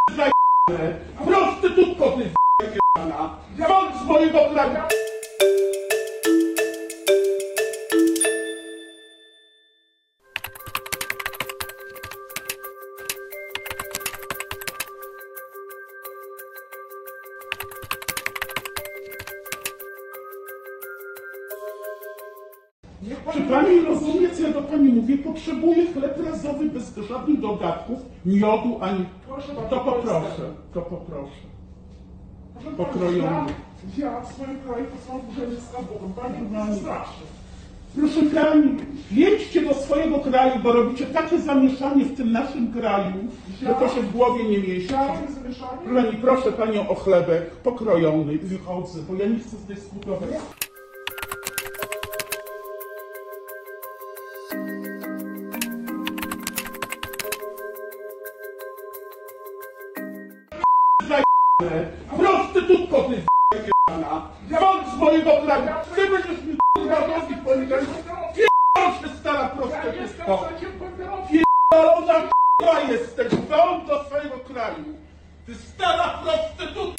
zajebane, prostytutko ty zajebana, dzwoń z mojego kraju. Czy pani rozumie, co ja do pani mówię? Potrzebuję chleb razowy bez żadnych dodatków, miodu ani... To poproszę, to poproszę. Pokrojony. Ja w swoim kraju to są urzędnictwa, bo pani nie straszy. Proszę pani, jedźcie do swojego kraju, bo robicie takie zamieszanie w tym naszym kraju, że to się w głowie nie mieści. Pani, proszę panią o chlebek pokrojony i wychodzę, bo ja nie chcę zdyskutować. Prostytutko ty zajebana, dzwoń z mojego kraju, ty będziesz mi robić powiedzieć, pierdol się stara prostytutko, pierdolona k***a jesteś, dzwoń do swojego kraju, ty stara prostytutka.